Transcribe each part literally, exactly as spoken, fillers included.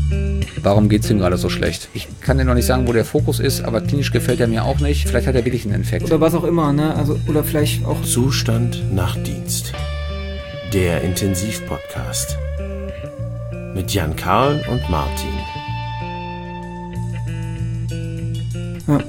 Warum geht es ihm gerade so schlecht? Ich kann dir noch nicht sagen, wo der Fokus ist, aber klinisch gefällt er mir auch nicht. Vielleicht hat er wirklich einen Infekt. Oder was auch immer, ne? Also, oder vielleicht auch... Zustand nach Dienst. Der Intensiv-Podcast. Mit Jan Karl und Martin. Ja.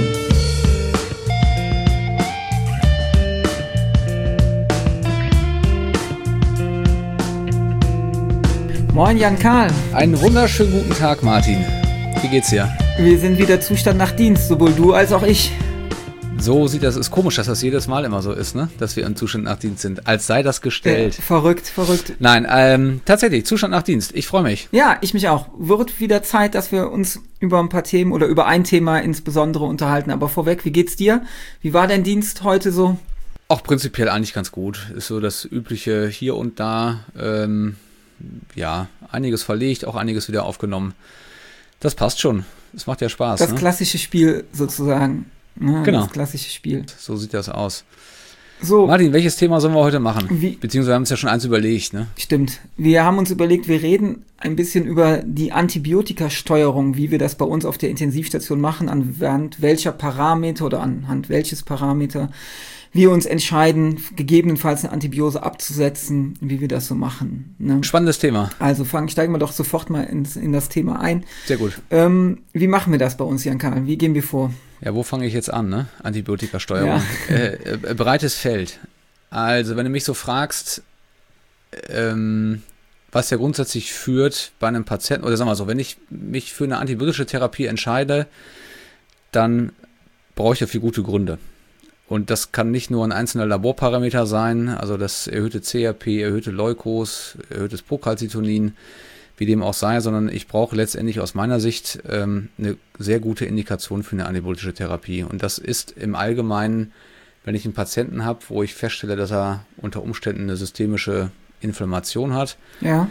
Moin Jan Karl. Einen wunderschönen guten Tag, Martin. Wie geht's dir? Wir sind wieder Zustand nach Dienst, sowohl du als auch ich. So sieht das, ist komisch, dass das jedes Mal immer so ist, ne? Dass wir im Zustand nach Dienst sind, als sei das gestellt. Ja, verrückt, verrückt. Nein, ähm, tatsächlich, Zustand nach Dienst, ich freue mich. Ja, ich mich auch. Wird wieder Zeit, dass wir uns über ein paar Themen oder über ein Thema insbesondere unterhalten. Aber vorweg, wie geht's dir? Wie war dein Dienst heute so? Auch prinzipiell eigentlich ganz gut. Ist so das übliche hier und da, ähm, ja, einiges verlegt, auch einiges wieder aufgenommen. Das passt schon. Es macht ja Spaß. Das ne? klassische Spiel sozusagen. Ja, genau. Das klassische Spiel. So sieht das aus. So, Martin, welches Thema sollen wir heute machen? Wie? Beziehungsweise wir haben uns ja schon eins überlegt, ne? Stimmt. Wir haben uns überlegt, wir reden ein bisschen über die Antibiotikasteuerung, wie wir das bei uns auf der Intensivstation machen, anhand welcher Parameter oder anhand welches Parameter wir uns entscheiden, gegebenenfalls eine Antibiose abzusetzen, wie wir das so machen. Ne? Spannendes Thema. Also fangen, steigen wir doch sofort mal ins, in das Thema ein. Sehr gut. Ähm, wie machen wir das bei uns, Jan Karl? Wie gehen wir vor? Ja, wo fange ich jetzt an, ne? Antibiotikasteuerung. Ja. Äh, äh, breites Feld. Also, wenn du mich so fragst, ähm, was ja grundsätzlich führt bei einem Patienten, oder sagen wir so, wenn ich mich für eine antibiotische Therapie entscheide, dann brauche ich dafür gute Gründe. Und das kann nicht nur ein einzelner Laborparameter sein, also das erhöhte C R P, erhöhte Leukos, erhöhtes Procalcitonin, wie dem auch sei, sondern ich brauche letztendlich aus meiner Sicht ähm, eine sehr gute Indikation für eine antibiotische Therapie. Und das ist im Allgemeinen, wenn ich einen Patienten habe, wo ich feststelle, dass er unter Umständen eine systemische Inflammation hat. Ja.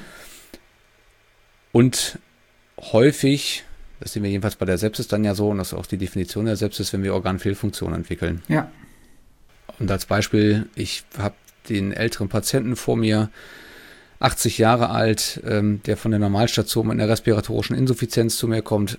Und häufig, das sehen wir jedenfalls bei der Sepsis dann ja so, und das ist auch die Definition der Sepsis, wenn wir Organfehlfunktionen entwickeln. Ja. Und als Beispiel, ich habe den älteren Patienten vor mir, achtzig Jahre alt, ähm, der von der Normalstation mit einer respiratorischen Insuffizienz zu mir kommt.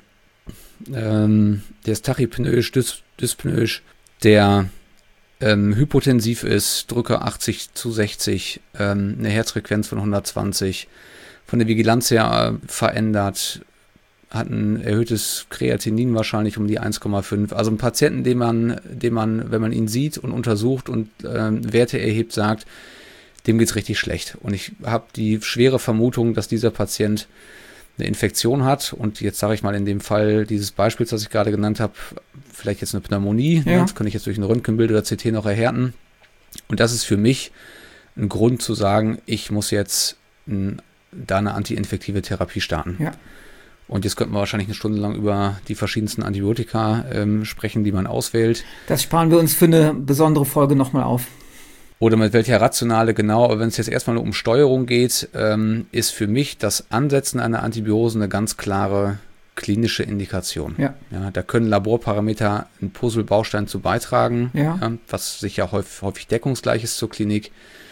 Ähm, der ist tachypnoisch, dys- dyspnoisch, der ähm, hypotensiv ist, Drücke achtzig zu sechzig, ähm, eine Herzfrequenz von hundertzwanzig, von der Vigilanz her äh, verändert, hat ein erhöhtes Kreatinin wahrscheinlich um die eins Komma fünf. Also ein Patienten, den man, den man, wenn man ihn sieht und untersucht und ähm, Werte erhebt, sagt, dem geht's richtig schlecht. Und ich habe die schwere Vermutung, dass dieser Patient eine Infektion hat. Und jetzt sage ich mal in dem Fall dieses Beispiels, das ich gerade genannt habe, vielleicht jetzt eine Pneumonie. Ja. Ne? Das kann ich jetzt durch ein Röntgenbild oder C T noch erhärten. Und das ist für mich ein Grund zu sagen, ich muss jetzt ein, da eine antiinfektive Therapie starten. Ja. Und jetzt könnten wir wahrscheinlich eine Stunde lang über die verschiedensten Antibiotika ähm, sprechen, die man auswählt. Das sparen wir uns für eine besondere Folge nochmal auf. Oder mit welcher Rationale genau, aber wenn es jetzt erstmal nur um Steuerung geht, ähm, ist für mich das Ansetzen einer Antibiose eine ganz klare klinische Indikation. Ja. Ja, da können Laborparameter einen Puzzlebaustein zu beitragen, Ja. ja, was sicher häufig, häufig deckungsgleich ist zur Klinik.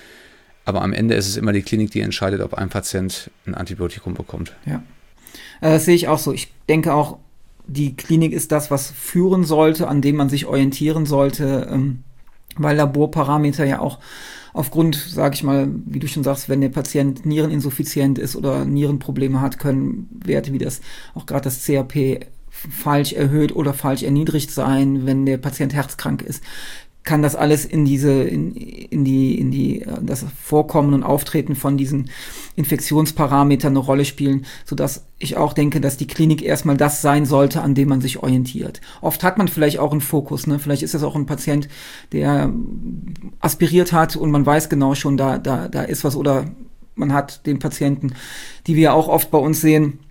Aber am Ende ist es immer die Klinik, die entscheidet, ob ein Patient ein Antibiotikum bekommt. Ja. Das sehe ich auch so. Ich denke auch, die Klinik ist das, was führen sollte, an dem man sich orientieren sollte, ähm, weil Laborparameter ja auch aufgrund, sage ich mal, wie du schon sagst, wenn der Patient niereninsuffiziient ist oder Nierenprobleme hat, können Werte wie das, auch gerade das C R P falsch erhöht oder falsch erniedrigt sein. Wenn der Patient herzkrank ist, kann das alles in diese, in, in die, in die, das Vorkommen und Auftreten von diesen Infektionsparametern eine Rolle spielen, sodass ich auch denke, dass die Klinik erstmal das sein sollte, an dem man sich orientiert. Oft hat man vielleicht auch einen Fokus, ne? Vielleicht ist das auch ein Patient, der aspiriert hat und man weiß genau schon, da, da, da ist was, oder man hat den Patienten, die wir auch oft bei uns sehen,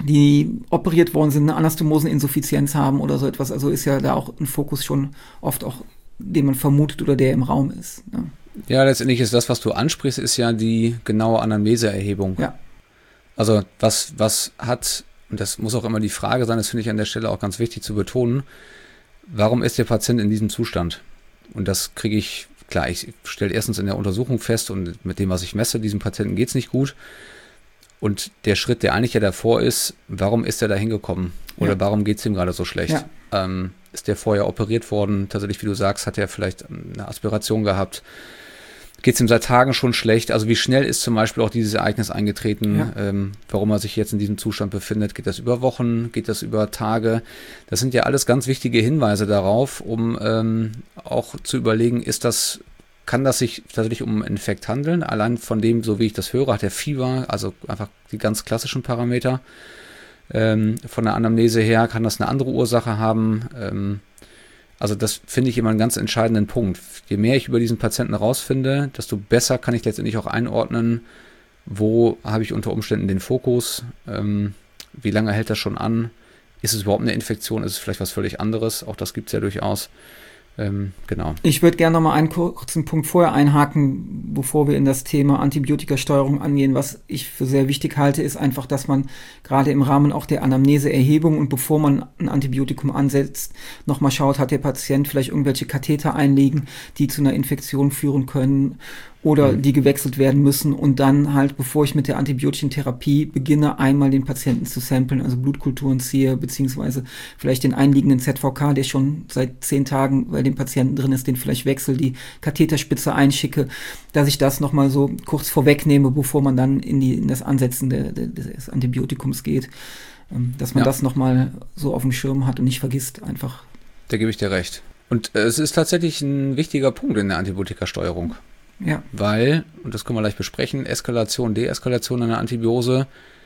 die operiert worden sind, eine Anastomoseninsuffizienz haben oder so etwas. Also ist ja da auch ein Fokus schon oft auch, den man vermutet oder der im Raum ist. Ja, ja, letztendlich ist das, was du ansprichst, ist ja die genaue Anamneseerhebung. Ja. Also was, was hat, und das muss auch immer die Frage sein, das finde ich an der Stelle auch ganz wichtig zu betonen, warum ist der Patient in diesem Zustand? Und das kriege ich, klar, ich stelle erstens in der Untersuchung fest und mit dem, was ich messe, diesem Patienten geht es nicht gut. Und der Schritt, der eigentlich ja davor ist, warum ist er da hingekommen? Oder Ja. warum geht es ihm gerade so schlecht? Ja. Ähm, ist der vorher operiert worden? Tatsächlich, wie du sagst, hat er vielleicht eine Aspiration gehabt? Geht es ihm seit Tagen schon schlecht? Also wie schnell ist zum Beispiel auch dieses Ereignis eingetreten? Ja. Ähm, warum er sich jetzt in diesem Zustand befindet? Geht das über Wochen? Geht das über Tage? Das sind ja alles ganz wichtige Hinweise darauf, um ähm, auch zu überlegen, ist das, kann das sich tatsächlich um einen Infekt handeln? Allein von dem, so wie ich das höre, hat er Fieber, also einfach die ganz klassischen Parameter. Ähm, von der Anamnese her kann das eine andere Ursache haben. Ähm, also das finde ich immer einen ganz entscheidenden Punkt. Je mehr ich über diesen Patienten rausfinde, desto besser kann ich letztendlich auch einordnen, wo habe ich unter Umständen den Fokus, ähm, wie lange hält das schon an, ist es überhaupt eine Infektion, ist es vielleicht was völlig anderes, auch das gibt es ja durchaus. Ähm, genau. Ich würde gerne noch mal einen kurzen Punkt vorher einhaken, bevor wir in das Thema Antibiotikasteuerung angehen. Was ich für sehr wichtig halte, ist einfach, dass man gerade im Rahmen auch der Anamneseerhebung und bevor man ein Antibiotikum ansetzt, noch mal schaut, hat der Patient vielleicht irgendwelche Katheter einliegen, die zu einer Infektion führen können oder mhm. die gewechselt werden müssen und dann halt, bevor ich mit der antibiotischen Therapie beginne, einmal den Patienten zu samplen, also Blutkulturen ziehe, beziehungsweise vielleicht den einliegenden Z V K, der schon seit zehn Tagen bei dem Patienten drin ist, den vielleicht wechsel, die Katheterspitze einschicke, dass ich das nochmal so kurz vorwegnehme, bevor man dann in, die, in das Ansetzen de, de, des Antibiotikums geht, dass man ja. das nochmal so auf dem Schirm hat und nicht vergisst einfach. Da gebe ich dir recht. Und äh, es ist tatsächlich ein wichtiger Punkt in der Antibiotikasteuerung. Ja. Weil, und das können wir gleich besprechen, Eskalation, Deeskalation einer Antibiose.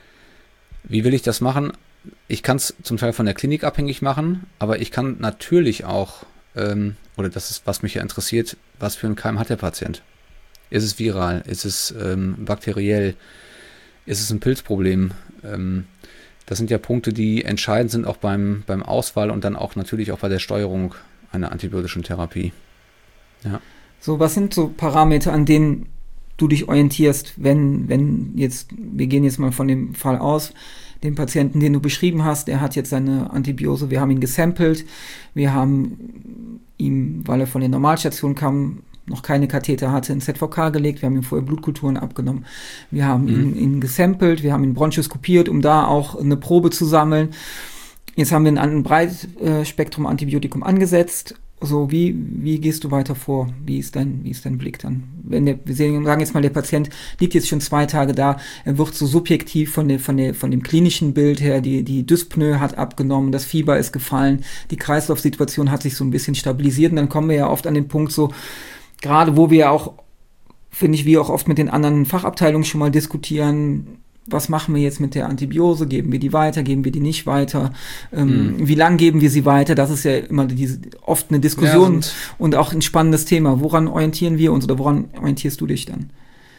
Wie will ich das machen? Ich kann es zum Teil von der Klinik abhängig machen, aber ich kann natürlich auch, ähm, oder das ist, was mich ja interessiert, was für einen Keim hat der Patient? Ist es viral? Ist es ähm, bakteriell? Ist es ein Pilzproblem? Ähm, das sind ja Punkte, die entscheidend sind auch beim, beim Auswahl und dann auch natürlich auch bei der Steuerung einer antibiotischen Therapie. Ja. So, was sind so Parameter, an denen du dich orientierst, wenn, wenn jetzt, wir gehen jetzt mal von dem Fall aus, den Patienten, den du beschrieben hast, der hat jetzt seine Antibiose, wir haben ihn gesampelt, wir haben ihm, weil er von der Normalstation kam, noch keine Katheter hatte, in Z V K gelegt, wir haben ihm vorher Blutkulturen abgenommen, wir haben mhm. ihn, ihn gesampelt, wir haben ihn bronchoskopiert, um da auch eine Probe zu sammeln. Jetzt haben wir ein Breitspektrum Antibiotikum angesetzt. So, wie, wie gehst du weiter vor? Wie ist dein, wie ist dein Blick dann? Wenn der, wir sagen jetzt mal, der Patient liegt jetzt schon zwei Tage da, er wird so subjektiv von der, von der, von dem klinischen Bild her, die, die Dyspnoe hat abgenommen, das Fieber ist gefallen, die Kreislaufsituation hat sich so ein bisschen stabilisiert und dann kommen wir ja oft an den Punkt so, gerade wo wir ja auch, finde ich, wie auch oft mit den anderen Fachabteilungen schon mal diskutieren, was machen wir jetzt mit der Antibiose? Geben wir die weiter? Geben wir die nicht weiter? Ähm, mhm. Wie lang geben wir sie weiter? Das ist ja immer diese, oft eine Diskussion ja, und, und auch ein spannendes Thema. Woran orientieren wir uns oder woran orientierst du dich dann?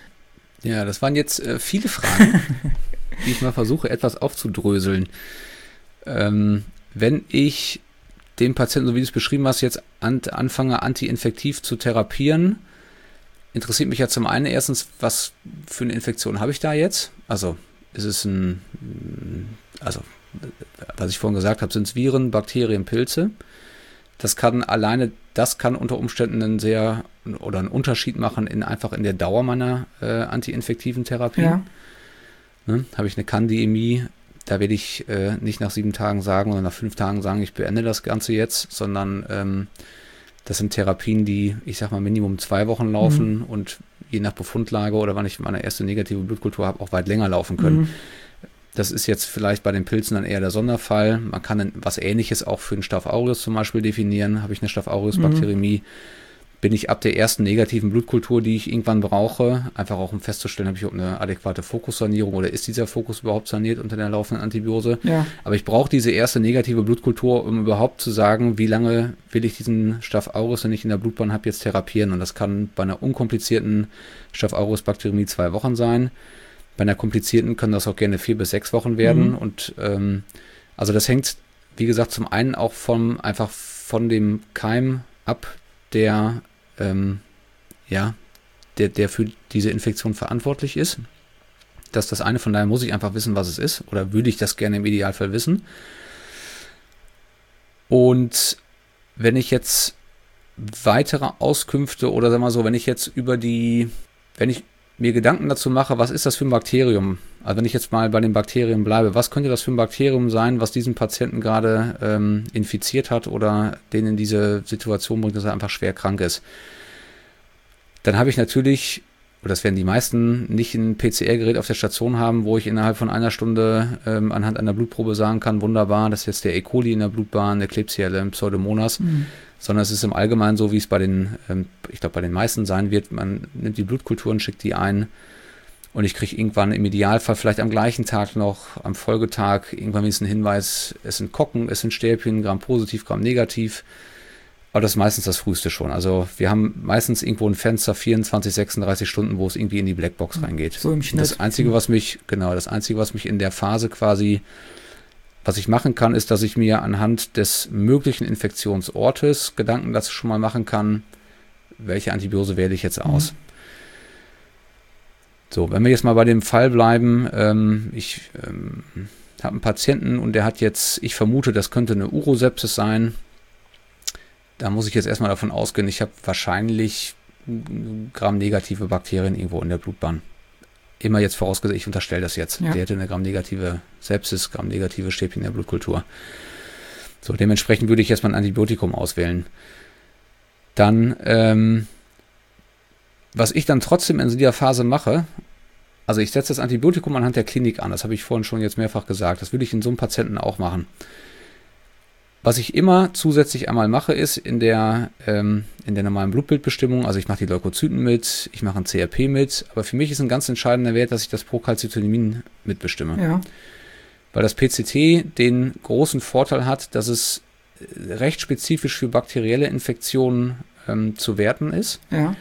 Ja, das waren jetzt äh, viele Fragen, die ich mal versuche etwas aufzudröseln. Ähm, wenn ich den Patienten, so wie du es beschrieben hast, jetzt an, anfange, antiinfektiv zu therapieren, interessiert mich ja zum einen erstens, was für eine Infektion habe ich da jetzt? Also ist es ein, also was ich vorhin gesagt habe, sind es Viren, Bakterien, Pilze. Das kann alleine, das kann unter Umständen einen sehr oder einen Unterschied machen in einfach in der Dauer meiner äh, antiinfektiven Therapie. Ja. Ne? Habe ich eine Candidemie, da werde ich äh, nicht nach sieben Tagen sagen oder nach fünf Tagen sagen, ich beende das Ganze jetzt, sondern ähm, das sind Therapien, die, ich sag mal, Minimum zwei Wochen laufen mhm. und je nach Befundlage oder wann ich meine erste negative Blutkultur habe, auch weit länger laufen können. Mhm. Das ist jetzt vielleicht bei den Pilzen dann eher der Sonderfall. Man kann was Ähnliches auch für einen Staph aureus zum Beispiel definieren. Habe ich eine Staph aureus-Bakteriämie, mhm. bin ich ab der ersten negativen Blutkultur, die ich irgendwann brauche, einfach auch um festzustellen, habe ich überhaupt eine adäquate Fokussanierung oder ist dieser Fokus überhaupt saniert unter der laufenden Antibiose. Ja. Aber ich brauche diese erste negative Blutkultur, um überhaupt zu sagen, wie lange will ich diesen Staph aureus, den ich in der Blutbahn habe, jetzt therapieren. Und das kann bei einer unkomplizierten Staph aureus-Bakteriämie zwei Wochen sein. Bei einer komplizierten können das auch gerne vier bis sechs Wochen werden. Mhm. Und ähm, also das hängt, wie gesagt, zum einen auch vom, einfach von dem Keim ab, der Ähm, ja, der, der für diese Infektion verantwortlich ist. Das ist das eine, von daher muss ich einfach wissen, was es ist, oder würde ich das gerne im Idealfall wissen. Und wenn ich jetzt weitere Auskünfte oder sagen wir mal so, wenn ich jetzt über die, wenn ich mir Gedanken dazu mache, was ist das für ein Bakterium? Also wenn ich jetzt mal bei den Bakterien bleibe, was könnte das für ein Bakterium sein, was diesen Patienten gerade ähm, infiziert hat oder den in diese Situation bringt, dass er einfach schwer krank ist? Dann habe ich natürlich, oder das werden die meisten, nicht ein P C R-Gerät auf der Station haben, wo ich innerhalb von einer Stunde ähm, anhand einer Blutprobe sagen kann, wunderbar, das ist jetzt der E. coli in der Blutbahn, der Klebsiella, Pseudomonas, mhm. sondern es ist im Allgemeinen so, wie es bei den, ähm, ich glaube bei den meisten sein wird, man nimmt die Blutkulturen, schickt die ein und ich kriege irgendwann im Idealfall vielleicht am gleichen Tag noch, am Folgetag, irgendwann wenigstens einen Hinweis, es sind Kocken, es sind Stäbchen, Gramm positiv, Gramm negativ. Aber das ist meistens das Früheste schon. Also wir haben meistens irgendwo ein Fenster, vierundzwanzig, sechsunddreißig Stunden, wo es irgendwie in die Blackbox reingeht. So im Schnitt. Das Einzige, was mich, genau, das Einzige, was mich in der Phase quasi, was ich machen kann, ist, dass ich mir anhand des möglichen Infektionsortes Gedanken dazu schon mal machen kann, welche Antibiose wähle ich jetzt aus. Mhm. So, wenn wir jetzt mal bei dem Fall bleiben, ähm, ich ähm, habe einen Patienten und der hat jetzt, ich vermute, das könnte eine Urosepsis sein. Da muss ich jetzt erstmal davon ausgehen, ich habe wahrscheinlich gramnegative Bakterien irgendwo in der Blutbahn. Immer jetzt vorausgesetzt, ich unterstelle das jetzt. Ja. Der hätte eine gramnegative Sepsis, gramnegative Stäbchen in der Blutkultur. So, dementsprechend würde ich erstmal ein Antibiotikum auswählen. Dann, ähm, was ich dann trotzdem in dieser Phase mache, also ich setze das Antibiotikum anhand der Klinik an, das habe ich vorhin schon jetzt mehrfach gesagt, das würde ich in so einem Patienten auch machen. Was ich immer zusätzlich einmal mache, ist in der, ähm, in der normalen Blutbildbestimmung, also ich mache die Leukozyten mit, ich mache ein C R P mit, aber für mich ist ein ganz entscheidender Wert, dass ich das Procalcitonin mitbestimme. Ja. Weil das P C T den großen Vorteil hat, dass es recht spezifisch für bakterielle Infektionen ähm, zu werten ist. Ja.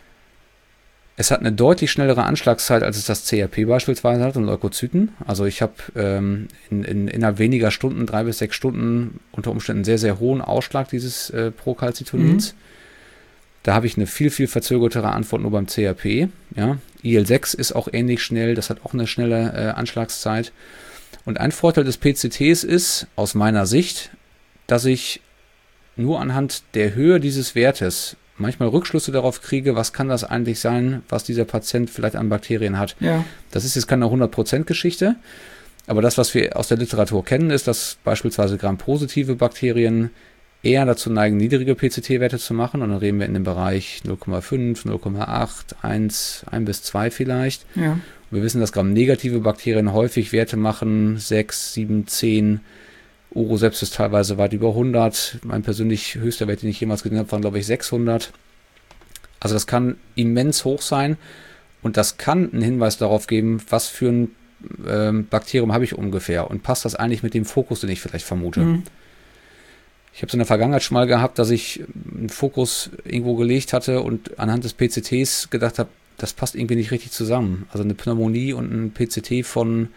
Es hat eine deutlich schnellere Anschlagszeit, als es das C R P beispielsweise hat und Leukozyten. Also ich habe ähm, in, in, innerhalb weniger Stunden, drei bis sechs Stunden, unter Umständen einen sehr, sehr hohen Ausschlag dieses äh, Procalcitonins. Mhm. Da habe ich eine viel, viel verzögertere Antwort nur beim C R P. Ja. I L sechs ist auch ähnlich schnell, das hat auch eine schnelle äh, Anschlagszeit. Und ein Vorteil des P C Ts ist, aus meiner Sicht, dass ich nur anhand der Höhe dieses Wertes manchmal Rückschlüsse darauf kriege, was kann das eigentlich sein, was dieser Patient vielleicht an Bakterien hat. Ja. Das ist jetzt keine hundert Prozent Geschichte, aber das, was wir aus der Literatur kennen, ist, dass beispielsweise grampositive Bakterien eher dazu neigen, niedrige P C T-Werte zu machen, und dann reden wir in dem Bereich null Komma fünf, null Komma acht, eins, eins bis zwei vielleicht. Ja. Und wir wissen, dass gramnegative Bakterien häufig Werte machen, sechs, sieben, zehn, Urosepsis teilweise weit über hundert. Mein persönlich höchster Wert, den ich jemals gesehen habe, waren, glaube ich, sechshundert. Also das kann immens hoch sein und das kann einen Hinweis darauf geben, was für ein ähm, Bakterium habe ich ungefähr und passt das eigentlich mit dem Fokus, den ich vielleicht vermute. Mhm. Ich habe es in der Vergangenheit schon mal gehabt, dass ich einen Fokus irgendwo gelegt hatte und anhand des P C Ts gedacht habe, das passt irgendwie nicht richtig zusammen. Also eine Pneumonie und ein P C T von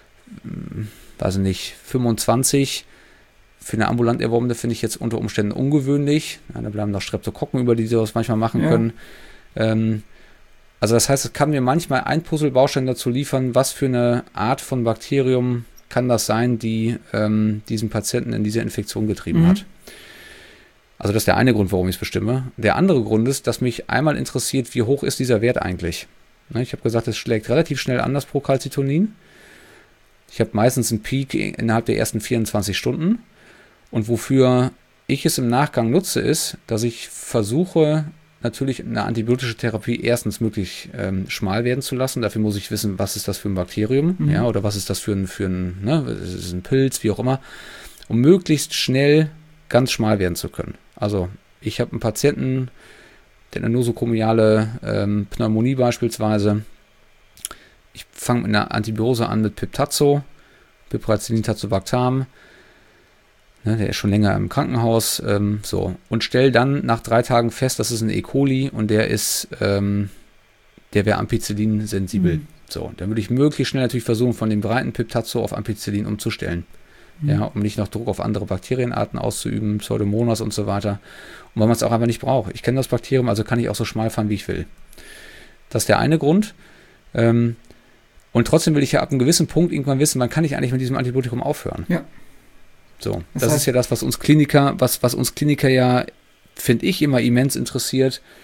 weiß ich nicht, fünfundzwanzig für eine ambulant erworbene finde ich jetzt unter Umständen ungewöhnlich. Ja, da bleiben noch Streptokokken über, die sowas manchmal machen ja. können. Ähm, also das heißt, es kann mir manchmal ein Puzzlebaustein dazu liefern, was für eine Art von Bakterium kann das sein, die ähm, diesen Patienten in diese Infektion getrieben mhm. hat. Also das ist der eine Grund, warum ich es bestimme. Der andere Grund ist, dass mich einmal interessiert, wie hoch ist dieser Wert eigentlich. Ne, ich habe gesagt, es schlägt relativ schnell an, das Procalcitonin. Ich habe meistens einen Peak innerhalb der ersten vierundzwanzig Stunden. Und wofür ich es im Nachgang nutze, ist, dass ich versuche, natürlich eine antibiotische Therapie erstens möglichst ähm, schmal werden zu lassen. Dafür muss ich wissen, was ist das für ein Bakterium, mhm. ja, oder was ist das für ein, für ein, ne, ist es ein Pilz, wie auch immer, um möglichst schnell ganz schmal werden zu können. Also ich habe einen Patienten, der eine nosokomiale ähm, Pneumonie beispielsweise. Ich fange mit einer Antibiose an mit Piptazo, Piperacillin-Tazobactam. Ne, der ist schon länger im Krankenhaus. Ähm, so. Und stelle dann nach drei Tagen fest, das ist ein E. coli und der ist, ähm, der wäre Ampicillin sensibel. Mhm. So, dann würde ich möglichst schnell natürlich versuchen, von dem breiten Piptazo auf Ampicillin umzustellen. Mhm. Ja, um nicht noch Druck auf andere Bakterienarten auszuüben, Pseudomonas und so weiter. Und weil man es auch einfach nicht braucht. Ich kenne das Bakterium, also kann ich auch so schmal fahren, wie ich will. Das ist der eine Grund. Ähm, Und trotzdem will ich ja ab einem gewissen Punkt irgendwann wissen, wann kann ich eigentlich mit diesem Antibiotikum aufhören. Ja. So, das, das heißt, ist ja das, was uns Kliniker, was, was uns Kliniker ja, finde ich, immer immens interessiert.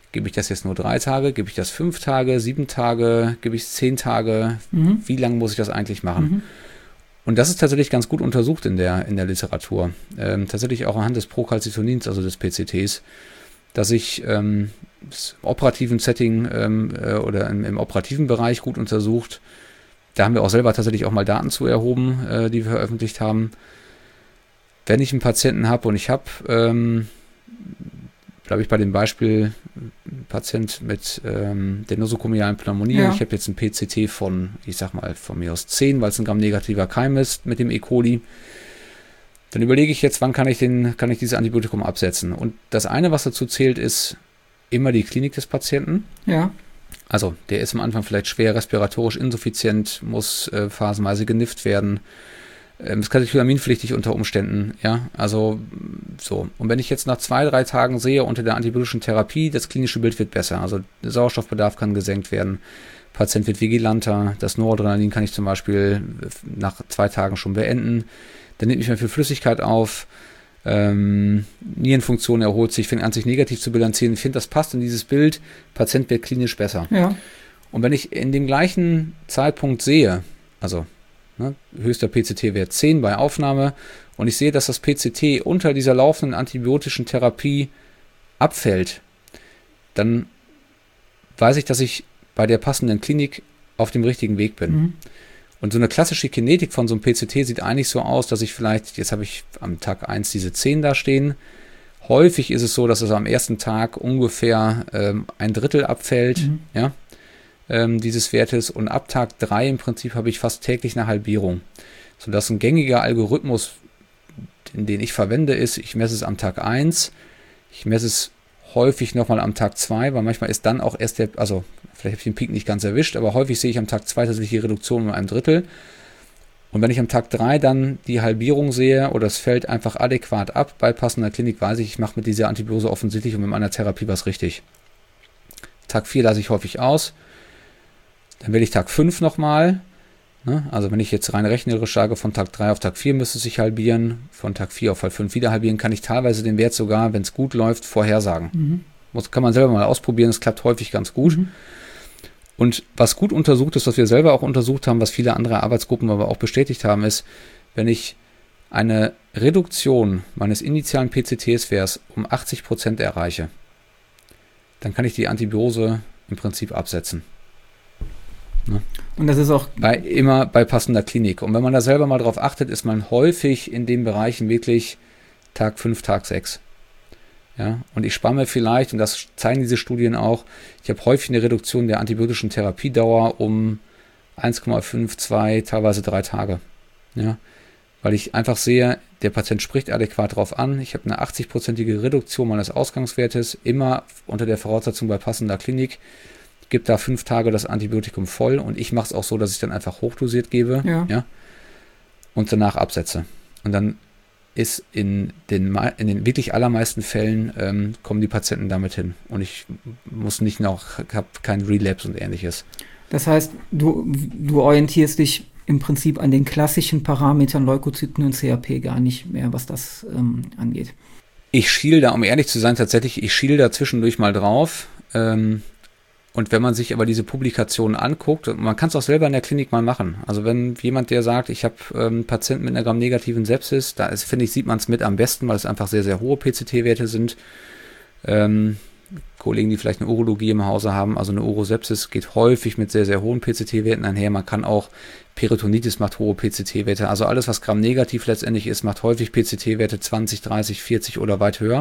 Gebe ich das jetzt nur drei Tage? Gebe ich das fünf Tage, sieben Tage? Gebe ich es zehn Tage? Mhm. Wie lange muss ich das eigentlich machen? Mhm. Und das ist tatsächlich ganz gut untersucht in der, in der Literatur. Ähm, tatsächlich auch anhand des Procalcitonins, also des P C Ts, dass ich ähm, im operativen Setting ähm, äh, oder im, im operativen Bereich gut untersucht. Da haben wir auch selber tatsächlich auch mal Daten zu erhoben, äh, die wir veröffentlicht haben. Wenn ich einen Patienten habe und ich habe, ähm, glaube ich, bei dem Beispiel Patient mit ähm, der nosokomialen Pneumonie, Ja. ich habe jetzt ein P C T von, ich sag mal, von mir aus zehn, weil es ein Gramm-negativer Keim ist mit dem E. coli. Dann überlege ich jetzt, wann kann ich, den, kann ich dieses Antibiotikum absetzen. Und das eine, was dazu zählt, ist immer die Klinik des Patienten. Ja. Also der ist am Anfang vielleicht schwer respiratorisch insuffizient, muss äh, phasenweise genifft werden. Ähm, ist katecholaminpflichtig unter Umständen. Ja, also so. Und wenn ich jetzt nach zwei, drei Tagen sehe, unter der antibiotischen Therapie, das klinische Bild wird besser. Also der Sauerstoffbedarf kann gesenkt werden. Patient wird vigilanter. Das Noradrenalin kann ich zum Beispiel nach zwei Tagen schon beenden. Dann nimmt nicht mehr viel Flüssigkeit auf. Ähm, Nierenfunktion erholt sich, fängt an, sich negativ zu bilanzieren. Ich finde, das passt in dieses Bild. Patient wird klinisch besser. Ja. Und wenn ich in dem gleichen Zeitpunkt sehe, also ne, höchster P C T-Wert zehn bei Aufnahme, und ich sehe, dass das P C T unter dieser laufenden antibiotischen Therapie abfällt, dann weiß ich, dass ich bei der passenden Klinik auf dem richtigen Weg bin. Mhm. Und so eine klassische Kinetik von so einem P C T sieht eigentlich so aus, dass ich vielleicht, jetzt habe ich am Tag eins diese zehn da stehen. Häufig ist es so, dass es am ersten Tag ungefähr ähm, ein Drittel abfällt, Mhm. ja, ähm, dieses Wertes. Und ab Tag drei im Prinzip habe ich fast täglich eine Halbierung. Sodass ein gängiger Algorithmus, den, den ich verwende, ist, ich messe es am Tag eins, ich messe es häufig nochmal am Tag zwei, weil manchmal ist dann auch erst der, also vielleicht habe ich den Peak nicht ganz erwischt, aber häufig sehe ich am Tag zwei tatsächlich die Reduktion um ein Drittel. Und wenn ich am Tag drei dann die Halbierung sehe oder es fällt einfach adäquat ab bei passender Klinik, weiß ich, ich mache mit dieser Antibiose offensichtlich und mit meiner Therapie was richtig. Tag vier lasse ich häufig aus. Dann wähle ich Tag fünf nochmal. Ne? Also wenn ich jetzt rein rechnerisch sage, von Tag drei auf Tag vier müsste es sich halbieren, von Tag vier auf Tag fünf wieder halbieren, kann ich teilweise den Wert sogar, wenn es gut läuft, vorhersagen. Mhm. Muss, kann man selber mal ausprobieren, es klappt häufig ganz gut. Mhm. Und was gut untersucht ist, was wir selber auch untersucht haben, was viele andere Arbeitsgruppen aber auch bestätigt haben, ist, wenn ich eine Reduktion meines initialen P C Ts-Werts um achtzig Prozent erreiche, dann kann ich die Antibiose im Prinzip absetzen. Ne? Und das ist auch Bei, immer bei passender Klinik. Und wenn man da selber mal drauf achtet, ist man häufig in den Bereichen wirklich Tag fünf, Tag sechs. Ja, und ich spare mir vielleicht, und das zeigen diese Studien auch, ich habe häufig eine Reduktion der antibiotischen Therapiedauer um eins Komma fünf, zwei, teilweise drei Tage. Ja, weil ich einfach sehe, der Patient spricht adäquat darauf an. Ich habe eine achtzig-prozentige Reduktion meines Ausgangswertes, immer unter der Voraussetzung bei passender Klinik. Ich gebe da fünf Tage das Antibiotikum voll und ich mache es auch so, dass ich dann einfach hochdosiert gebe, Ja. Ja, und danach absetze. Und dann ist in den, in den wirklich allermeisten Fällen ähm, kommen die Patienten damit hin. Und ich muss nicht noch, habe keinen Relapse und ähnliches. Das heißt, du, du orientierst dich im Prinzip an den klassischen Parametern Leukozyten und C A P gar nicht mehr, was das ähm, angeht. Ich schiele da, um ehrlich zu sein, tatsächlich, ich schiele da zwischendurch mal drauf. Ähm, und wenn man sich aber diese Publikationen anguckt, man kann es auch selber in der Klinik mal machen. Also wenn jemand, der sagt, ich habe ähm, Patienten mit einer Gramm-negativen Sepsis, da ist, finde ich, sieht man es mit am besten, weil es einfach sehr, sehr hohe P C T-Werte sind. Ähm, Kollegen, die vielleicht eine Urologie im Hause haben, also eine Urosepsis geht häufig mit sehr, sehr hohen P C T-Werten einher. Man kann auch, Peritonitis macht hohe P C T-Werte. Also alles, was Gramm-negativ letztendlich ist, macht häufig P C T-Werte zwanzig, dreißig, vierzig oder weit höher.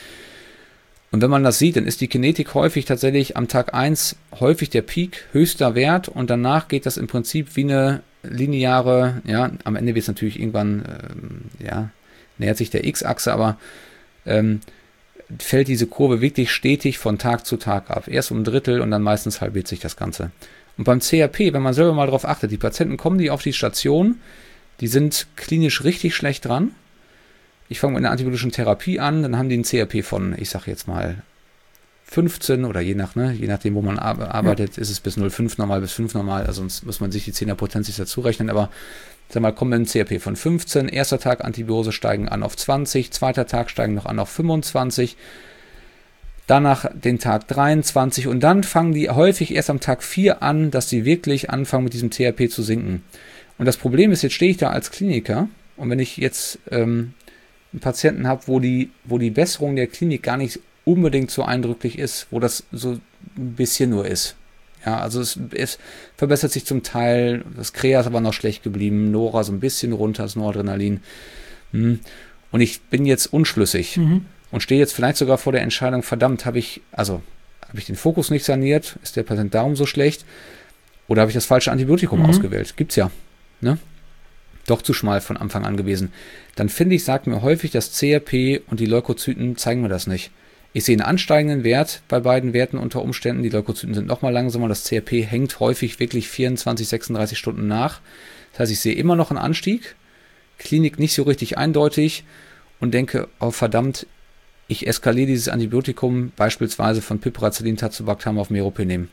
Und wenn man das sieht, dann ist die Kinetik häufig tatsächlich am Tag eins häufig der Peak, höchster Wert, und danach geht das im Prinzip wie eine lineare, ja, am Ende wird es natürlich irgendwann, ähm, ja, nähert sich der X-Achse, aber ähm, fällt diese Kurve wirklich stetig von Tag zu Tag ab. Erst um ein Drittel und dann meistens halbiert sich das Ganze. Und beim C R P, wenn man selber mal drauf achtet, die Patienten kommen die auf die Station, die sind klinisch richtig schlecht dran. Ich fange mit einer antibiotischen Therapie an, dann haben die einen C R P von, ich sage jetzt mal, fünfzehn oder je nach, ne, je nachdem, wo man arbeitet, ja, ist es bis null Komma fünf normal, bis fünf normal, also sonst muss man sich die zehner Potenz dazu rechnen, aber sag mal, kommen wir mit einem C R P von fünfzehn, erster Tag Antibiose steigen an auf zwanzig, zweiter Tag steigen noch an auf fünfundzwanzig. danach den Tag dreiundzwanzig und dann fangen die häufig erst am Tag vier an, dass sie wirklich anfangen mit diesem T H P zu sinken. Und das Problem ist, jetzt stehe ich da als Kliniker und wenn ich jetzt ähm, einen Patienten habe, wo die, wo die Besserung der Klinik gar nicht unbedingt so eindrücklich ist, wo das so ein bisschen nur ist. Ja, also es, es verbessert sich zum Teil, das Krea ist aber noch schlecht geblieben, Nora so ein bisschen runter, das Noradrenalin. Hm. Und ich bin jetzt unschlüssig mhm. und stehe jetzt vielleicht sogar vor der Entscheidung, verdammt, habe ich, also habe ich den Fokus nicht saniert, ist der Patient darum so schlecht oder habe ich das falsche Antibiotikum mhm. ausgewählt? Gibt's ja, ne? Doch zu schmal von Anfang an gewesen. Dann finde ich, sagt mir häufig, das C R P und die Leukozyten zeigen mir das nicht. Ich sehe einen ansteigenden Wert bei beiden Werten unter Umständen. Die Leukozyten sind nochmal langsamer. Das C R P hängt häufig wirklich vierundzwanzig, sechsunddreißig Stunden nach. Das heißt, ich sehe immer noch einen Anstieg. Klinik nicht so richtig eindeutig und denke, oh verdammt, ich eskaliere dieses Antibiotikum beispielsweise von Piperacillin, Tazobactam auf Meropenem.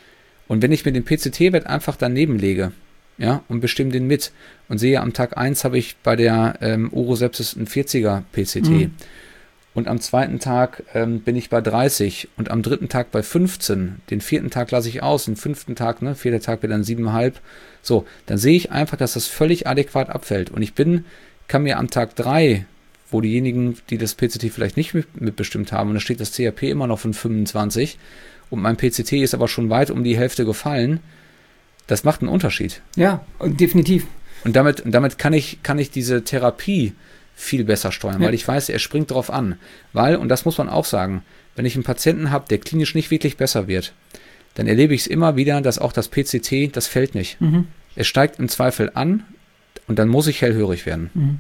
Und wenn ich mir den P C T-Wert einfach daneben lege, ja, und bestimme den mit und sehe, am Tag eins habe ich bei der ähm, Urosepsis einen vierziger P C T mhm. und am zweiten Tag ähm, bin ich bei dreißig und am dritten Tag bei fünfzehn, den vierten Tag lasse ich aus, den fünften Tag, ne, vierter Tag wird dann sieben Komma fünf, so, dann sehe ich einfach, dass das völlig adäquat abfällt und ich bin, kann mir am Tag drei, wo diejenigen, die das P C T vielleicht nicht mit, mitbestimmt haben, und da steht das C R P immer noch von fünfundzwanzig und mein P C T ist aber schon weit um die Hälfte gefallen, das macht einen Unterschied. Ja, definitiv. Und damit, damit kann ich, kann ich diese Therapie viel besser steuern, ja. weil ich weiß, er springt drauf an. Weil, und das muss man auch sagen, wenn ich einen Patienten habe, der klinisch nicht wirklich besser wird, dann erlebe ich es immer wieder, dass auch das P C T, das fällt nicht. Mhm. Es steigt im Zweifel an und dann muss ich hellhörig werden. Mhm.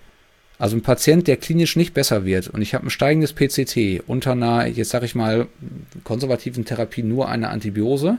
Also ein Patient, der klinisch nicht besser wird und ich habe ein steigendes P C T unter einer, jetzt sage ich mal, konservativen Therapie nur eine Antibiose,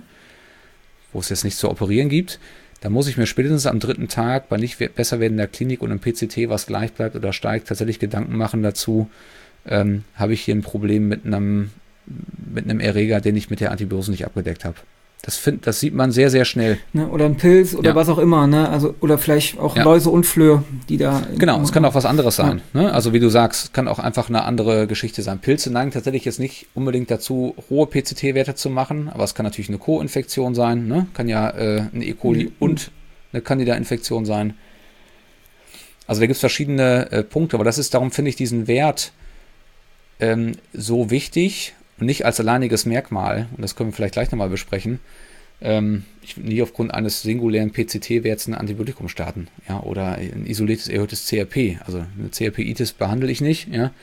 wo es jetzt nicht zu operieren gibt, dann muss ich mir spätestens am dritten Tag bei nicht besser werdender Klinik und einem P C T, was gleich bleibt oder steigt, tatsächlich Gedanken machen dazu, ähm, habe ich hier ein Problem mit einem, mit einem Erreger, den ich mit der Antibiose nicht abgedeckt habe. Das, find, das sieht man sehr, sehr schnell. Ne, oder ein Pilz oder ja. was auch immer, ne? Also, oder vielleicht auch ja. Läuse und Flöhe, die da... Genau, es kann auch was anderes sein. Ja. Ne? Also wie du sagst, kann auch einfach eine andere Geschichte sein. Pilze neigen tatsächlich jetzt nicht unbedingt dazu, hohe P C T-Werte zu machen, aber es kann natürlich eine Co-Infektion sein. Ne? Kann ja äh, eine E. coli mhm. und eine Candida-Infektion sein. Also da gibt es verschiedene äh, Punkte, aber das ist, darum finde ich diesen Wert ähm, so wichtig, und nicht als alleiniges Merkmal, und das können wir vielleicht gleich nochmal besprechen, ähm, ich will nie aufgrund eines singulären P C T-Werts ein Antibiotikum starten, ja, oder ein isoliertes erhöhtes C R P, also eine C R P-Itis behandle ich nicht, ja.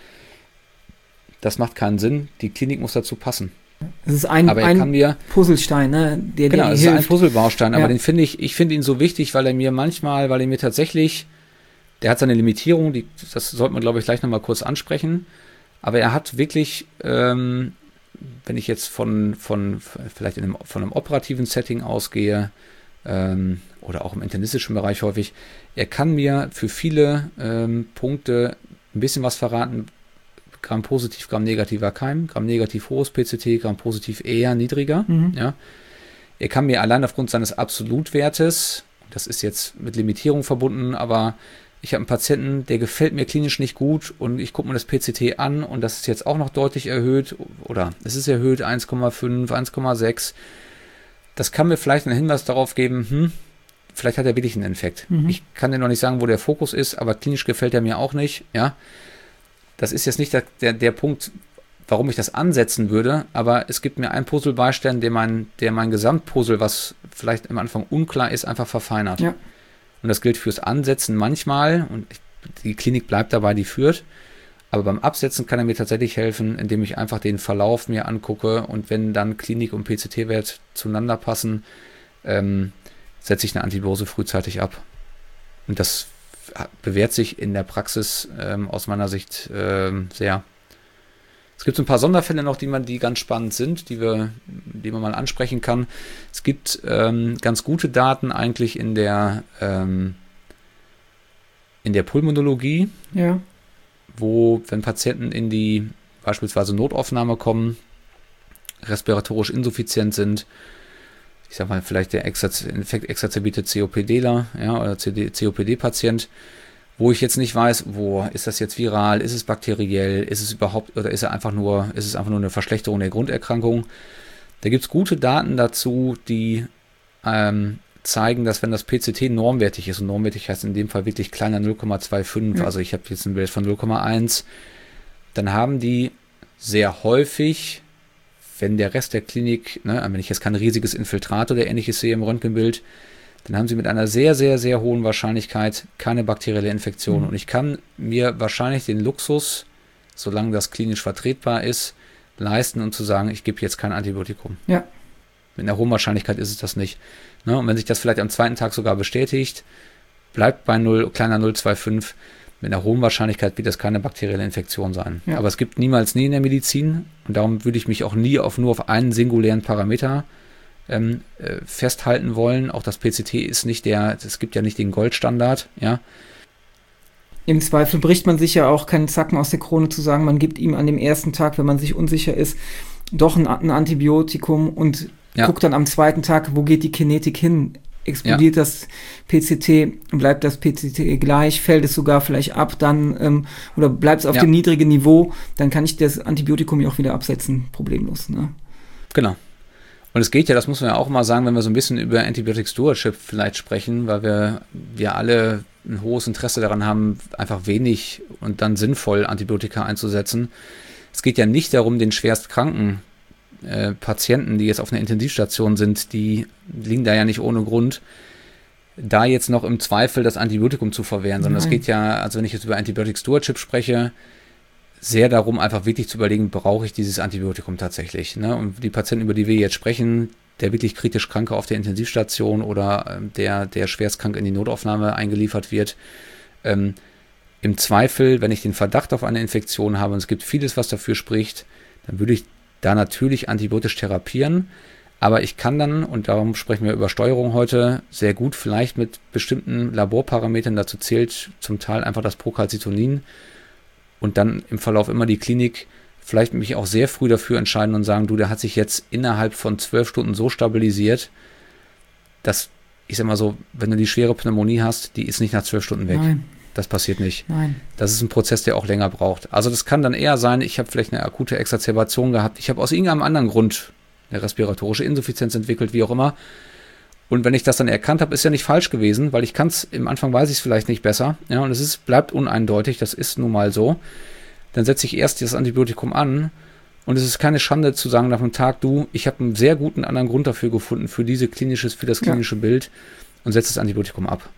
Das macht keinen Sinn, die Klinik muss dazu passen. Es ist ein, aber er ein kann mir, Puzzlestein, ne? Der, genau, der es hilft. ist ein Puzzlebaustein, ja. aber den finde ich, ich finde ihn so wichtig, weil er mir manchmal, weil er mir tatsächlich, der hat seine Limitierung, die, das sollte man, glaube ich, gleich nochmal kurz ansprechen, aber er hat wirklich, ähm, wenn ich jetzt von, von vielleicht in einem, von einem operativen Setting ausgehe ähm, oder auch im internistischen Bereich häufig, er kann mir für viele ähm, Punkte ein bisschen was verraten. Gramm positiv, Gramm negativer Keim, Gramm negativ hohes P C T, Gramm positiv eher niedriger. Mhm. Ja. Er kann mir allein aufgrund seines Absolutwertes, das ist jetzt mit Limitierung verbunden, aber ich habe einen Patienten, der gefällt mir klinisch nicht gut und ich gucke mir das P C T an und das ist jetzt auch noch deutlich erhöht oder es ist erhöht eins Komma fünf, eins Komma sechs. Das kann mir vielleicht einen Hinweis darauf geben, hm, vielleicht hat er wirklich einen Infekt. Mhm. Ich kann dir noch nicht sagen, wo der Fokus ist, aber klinisch gefällt er mir auch nicht. Ja, das ist jetzt nicht der, der, der Punkt, warum ich das ansetzen würde, aber es gibt mir einen Puzzlebaustein, der mein, der mein Gesamtpuzzle, was vielleicht am Anfang unklar ist, einfach verfeinert. Ja. Und das gilt fürs Ansetzen manchmal, und die Klinik bleibt dabei, die führt, aber beim Absetzen kann er mir tatsächlich helfen, indem ich einfach den Verlauf mir angucke und wenn dann Klinik und P C T-Wert zueinander passen, ähm, setze ich eine Antibiose frühzeitig ab. Und das bewährt sich in der Praxis ähm, aus meiner Sicht ähm, sehr. Es gibt so ein paar Sonderfälle noch, die man, die ganz spannend sind, die wir, die man mal ansprechen kann. Es gibt ähm, ganz gute Daten eigentlich in der ähm, in der Pulmonologie, ja. wo, wenn Patienten in die beispielsweise Notaufnahme kommen, respiratorisch insuffizient sind, ich sag mal vielleicht der infektexazerbierte COPDler, ja, oder C O P D-Patient, wo ich jetzt nicht weiß, wo ist das jetzt viral, ist es bakteriell, ist es überhaupt, oder ist es einfach nur, ist es einfach nur eine Verschlechterung der Grunderkrankung. Da gibt es gute Daten dazu, die ähm, zeigen, dass wenn das P C T normwertig ist, und normwertig heißt in dem Fall wirklich kleiner null Komma fünfundzwanzig, ja. Also ich habe jetzt ein Wert von null Komma eins, dann haben die sehr häufig, wenn der Rest der Klinik, ne, wenn ich jetzt kein riesiges Infiltrat oder ähnliches sehe im Röntgenbild, dann haben sie mit einer sehr, sehr, sehr hohen Wahrscheinlichkeit keine bakterielle Infektion. Mhm. Und ich kann mir wahrscheinlich den Luxus, solange das klinisch vertretbar ist, leisten und zu sagen, ich gebe jetzt kein Antibiotikum. Ja. Mit einer hohen Wahrscheinlichkeit ist es das nicht. Ne? Und wenn sich das vielleicht am zweiten Tag sogar bestätigt, bleibt bei null, kleiner null Komma fünfundzwanzig, mit einer hohen Wahrscheinlichkeit wird das keine bakterielle Infektion sein. Ja. Aber es gibt niemals nie in der Medizin, und darum würde ich mich auch nie auf, nur auf einen singulären Parameter ähm, äh, festhalten wollen. Auch das P C T ist nicht der, es gibt ja nicht den Goldstandard, ja. Im Zweifel bricht man sich ja auch keinen Zacken aus der Krone zu sagen, man gibt ihm an dem ersten Tag, wenn man sich unsicher ist, doch ein, ein Antibiotikum und ja. guckt dann am zweiten Tag, wo geht die Kinetik hin? Explodiert ja. das P C T, bleibt das P C T gleich, fällt es sogar vielleicht ab, dann ähm, oder bleibt es auf ja. dem niedrigen Niveau, dann kann ich das Antibiotikum ja auch wieder absetzen, problemlos. Ne? Genau. Und es geht ja, das muss man ja auch mal sagen, wenn wir so ein bisschen über Antibiotic Stewardship vielleicht sprechen, weil wir, wir alle ein hohes Interesse daran haben, einfach wenig und dann sinnvoll Antibiotika einzusetzen. Es geht ja nicht darum, den schwerst kranken äh, Patienten, die jetzt auf einer Intensivstation sind, die liegen da ja nicht ohne Grund, da jetzt noch im Zweifel das Antibiotikum zu verwehren, sondern es geht ja, also wenn ich jetzt über Antibiotic Stewardship spreche, sehr darum, einfach wirklich zu überlegen, brauche ich dieses Antibiotikum tatsächlich. Ne? Und die Patienten, über die wir jetzt sprechen, der wirklich kritisch Kranke auf der Intensivstation oder ähm, der, der schwerstkrank in die Notaufnahme eingeliefert wird, ähm, im Zweifel, wenn ich den Verdacht auf eine Infektion habe und es gibt vieles, was dafür spricht, dann würde ich da natürlich antibiotisch therapieren. Aber ich kann dann, und darum sprechen wir über Steuerung heute, sehr gut vielleicht mit bestimmten Laborparametern, dazu zählt zum Teil einfach das Procalcitonin, und dann im Verlauf immer die Klinik vielleicht mich auch sehr früh dafür entscheiden und sagen, du, der hat sich jetzt innerhalb von zwölf Stunden so stabilisiert, dass, ich sag mal so, wenn du die schwere Pneumonie hast, die ist nicht nach zwölf Stunden weg. Nein. Das passiert nicht. Nein. Das ist ein Prozess, der auch länger braucht. Also das kann dann eher sein, ich habe vielleicht eine akute Exazerbation gehabt, ich habe aus irgendeinem anderen Grund eine respiratorische Insuffizienz entwickelt, wie auch immer. Und wenn ich das dann erkannt habe, ist ja nicht falsch gewesen, weil ich kann es, im Anfang weiß ich es vielleicht nicht besser, ja, und es ist, bleibt uneindeutig, das ist nun mal so. Dann setze ich erst das Antibiotikum an und es ist keine Schande zu sagen nach einem Tag, du, ich habe einen sehr guten anderen Grund dafür gefunden, für diese klinisches, für das klinische ja. Bild, und setze das Antibiotikum ab.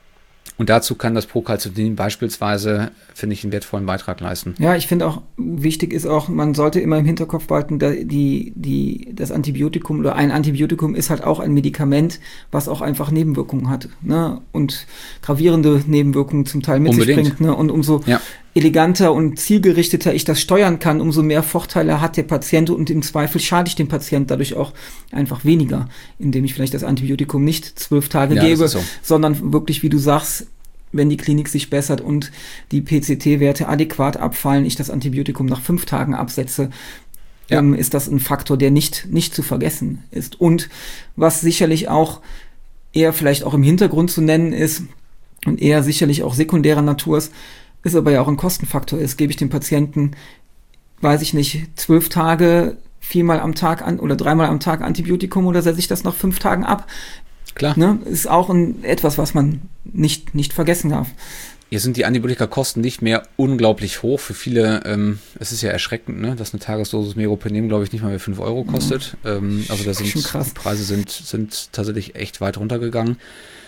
Und dazu kann das Procalcitonin beispielsweise, finde ich, einen wertvollen Beitrag leisten. Ja, ich finde auch, wichtig ist auch, man sollte immer im Hinterkopf behalten, die, die, das Antibiotikum oder ein Antibiotikum ist halt auch ein Medikament, was auch einfach Nebenwirkungen hat, ne? Und gravierende Nebenwirkungen zum Teil mit Unbedingt. sich bringt. Ne? Und umso ja. eleganter und zielgerichteter ich das steuern kann, umso mehr Vorteile hat der Patient, und im Zweifel schade ich dem Patient dadurch auch einfach weniger, indem ich vielleicht das Antibiotikum nicht zwölf Tage ja, gebe, so. sondern wirklich, wie du sagst, wenn die Klinik sich bessert und die P C T-Werte adäquat abfallen, ich das Antibiotikum nach fünf Tagen absetze, ja. ähm, ist das ein Faktor, der nicht, nicht zu vergessen ist. Und was sicherlich auch eher vielleicht auch im Hintergrund zu nennen ist und eher sicherlich auch sekundärer Natur ist, ist aber ja auch ein Kostenfaktor ist. Gebe ich dem Patienten, weiß ich nicht, zwölf Tage, viermal am Tag an oder dreimal am Tag Antibiotikum, oder setze ich das nach fünf Tagen ab? Klar. Ne? Ist auch ein, etwas, was man nicht, nicht vergessen darf. Hier sind die Antibiotikakosten nicht mehr unglaublich hoch. Für viele, ähm, es ist ja erschreckend, ne, dass eine Tagesdosis Meropenem, glaube ich, nicht mal mehr fünf Euro kostet. Mhm. Ähm, also da sind die Preise sind, sind tatsächlich echt weit runtergegangen.